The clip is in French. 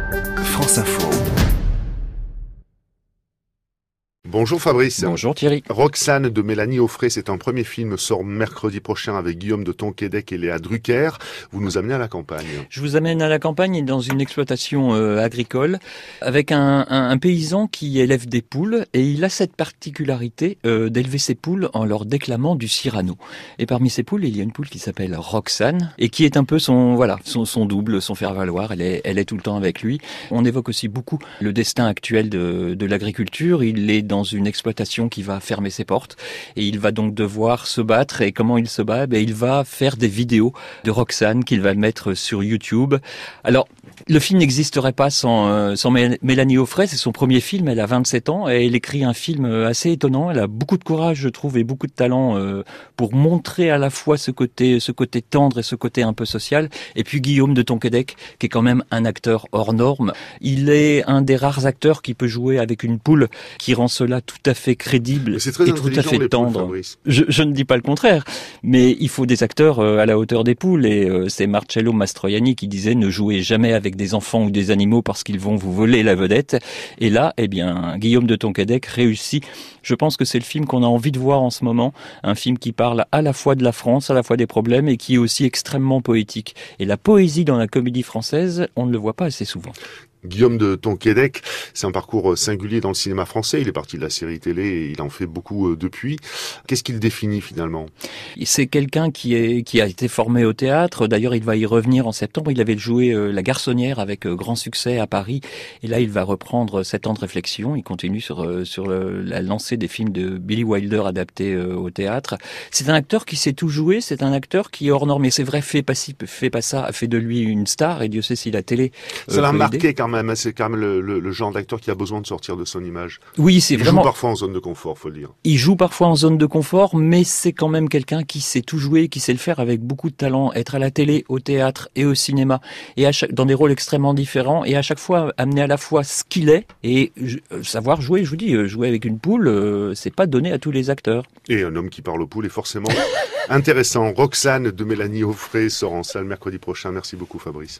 France Info. Bonjour Fabrice. Bonjour Thierry. Roxane de Mélanie Offray, c'est un premier film, sort mercredi prochain avec Guillaume de Tonquédec et Léa Drucker. Vous nous amenez à la campagne. Je vous amène à la campagne dans une exploitation agricole avec un paysan qui élève des poules et il a cette particularité d'élever ses poules en leur déclamant du Cyrano. Et parmi ces poules, il y a une poule qui s'appelle Roxane et qui est un peu son double, son faire-valoir. Elle est tout le temps avec lui. On évoque aussi beaucoup le destin actuel de l'agriculture. Il est dans une exploitation qui va fermer ses portes et il va donc devoir se battre. Et comment il se bat? Il va faire des vidéos de Roxane qu'il va mettre sur YouTube. Alors, le film n'existerait pas sans Mélanie Offray. C'est son premier film, elle a 27 ans et elle écrit un film assez étonnant. Elle a beaucoup de courage, je trouve, et beaucoup de talent pour montrer à la fois ce côté tendre et ce côté un peu social. Et puis Guillaume de Tonquédec, qui est quand même un acteur hors norme. Il est un des rares acteurs qui peut jouer avec une poule, qui rend cela tout à fait crédible et tout à fait tendre. Je ne dis pas le contraire, mais il faut des acteurs à la hauteur des poules et c'est Marcello Mastroianni qui disait ne jouez jamais avec des enfants ou des animaux parce qu'ils vont vous voler la vedette. Et là, Guillaume de Tonquédec réussit. Je pense que c'est le film qu'on a envie de voir en ce moment, un film qui parle à la fois de la France, à la fois des problèmes et qui est aussi extrêmement poétique. Et la poésie dans la comédie française, on ne le voit pas assez souvent. Guillaume de Tonquédec, c'est un parcours singulier dans le cinéma français. Il est parti de la série télé et il en fait beaucoup depuis. Qu'est-ce qu'il définit finalement? C'est quelqu'un qui a été formé au théâtre. D'ailleurs, il va y revenir en septembre. Il avait joué La Garçonnière avec grand succès à Paris. Et là, il va reprendre 7 ans de réflexion. Il continue sur la lancée des films de Billy Wilder adaptés au théâtre. C'est un acteur qui sait tout jouer. C'est un acteur qui est hors norme. Et c'est vrai, fait pas ça, a fait de lui une star. Et Dieu sait si la télé ça l'a marqué quand même. C'est quand même le genre d'acteur qui a besoin de sortir de son image. Oui, c'est vraiment... Il joue parfois en zone de confort, faut le dire. Il joue parfois en zone de confort, mais c'est quand même quelqu'un qui sait tout jouer, qui sait le faire avec beaucoup de talent, être à la télé, au théâtre et au cinéma, et dans des rôles extrêmement différents, et à chaque fois amener à la fois ce qu'il est et savoir jouer. Je vous dis, jouer avec une poule, c'est pas donné à tous les acteurs. Et un homme qui parle aux poules est forcément intéressant. Roxane de Mélanie Offray sort en salle mercredi prochain. Merci beaucoup Fabrice.